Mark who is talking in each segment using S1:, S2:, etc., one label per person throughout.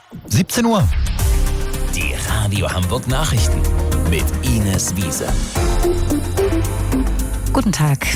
S1: 17 Uhr.
S2: Die Radio Hamburg Nachrichten mit Ines Wiese.
S3: Guten Tag.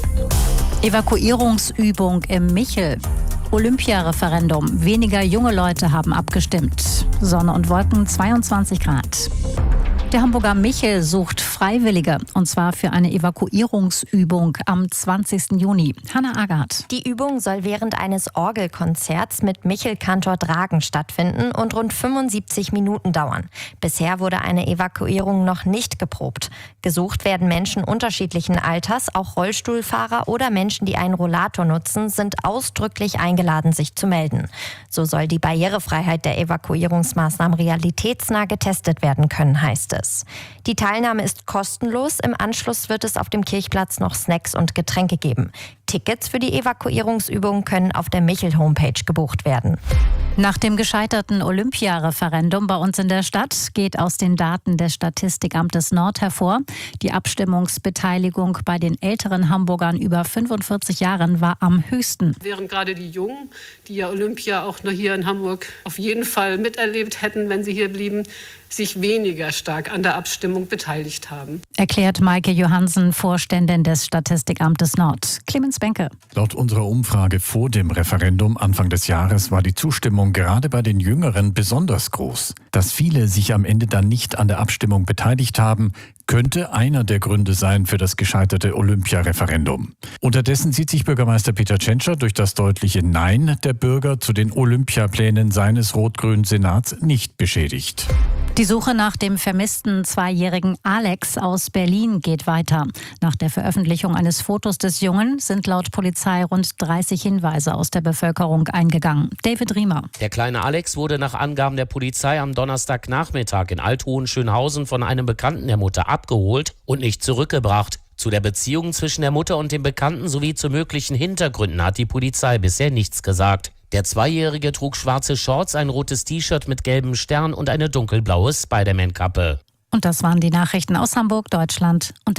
S3: Evakuierungsübung im Michel. Olympiareferendum. Weniger junge Leute haben abgestimmt. Sonne und Wolken, 22 Grad. Der Hamburger Michel sucht Freiwillige, und zwar für eine Evakuierungsübung am 20. Juni. Hanna Agard.
S4: Die Übung soll während eines Orgelkonzerts mit Michel-Kantor Dragen stattfinden und rund 75 Minuten dauern. Bisher wurde eine Evakuierung noch nicht geprobt. Gesucht werden Menschen unterschiedlichen Alters, auch Rollstuhlfahrer oder Menschen, die einen Rollator nutzen, sind ausdrücklich eingeladen, sich zu melden. So soll die Barrierefreiheit der Evakuierungsmaßnahmen realitätsnah getestet werden können, heißt es. Die Teilnahme ist kostenlos. Im Anschluss wird es auf dem Kirchplatz noch Snacks und Getränke geben. Tickets für die Evakuierungsübung können auf der Michel-Homepage gebucht werden.
S3: Nach dem gescheiterten Olympiareferendum bei uns in der Stadt geht aus den Daten des Statistikamtes Nord hervor: Die Abstimmungsbeteiligung bei den älteren Hamburgern über 45 Jahren war am höchsten.
S5: Während gerade die Jungen, die ja Olympia auch noch hier in Hamburg auf jeden Fall miterlebt hätten, wenn sie hier blieben, sich weniger stark an der Abstimmung beteiligt haben.
S3: Erklärt Maike Johansen, Vorständin des Statistikamtes Nord. Clemens Benke.
S6: Laut unserer Umfrage vor dem Referendum Anfang des Jahres war die Zustimmung gerade bei den Jüngeren besonders groß. Dass viele sich am Ende dann nicht an der Abstimmung beteiligt haben, könnte einer der Gründe sein für das gescheiterte Olympiareferendum. Unterdessen sieht sich Bürgermeister Peter Tschentscher durch das deutliche Nein der Bürger zu den Olympiaplänen seines rot-grünen Senats nicht beschädigt.
S3: Die Suche nach dem vermissten 2-jährigen Alex aus Berlin geht weiter. Nach der Veröffentlichung eines Fotos des Jungen sind laut Polizei rund 30 Hinweise aus der Bevölkerung eingegangen. David Riemer.
S7: Der kleine Alex wurde nach Angaben der Polizei am Donnerstagnachmittag in Althohenschönhausen von einem Bekannten der Mutter abgeholt und nicht zurückgebracht. Zu der Beziehung zwischen der Mutter und dem Bekannten sowie zu möglichen Hintergründen hat die Polizei bisher nichts gesagt. Der 2-Jährige trug schwarze Shorts, ein rotes T-Shirt mit gelbem Stern und eine dunkelblaue Spider-Man-Kappe.
S3: Und das waren die Nachrichten aus Hamburg, Deutschland und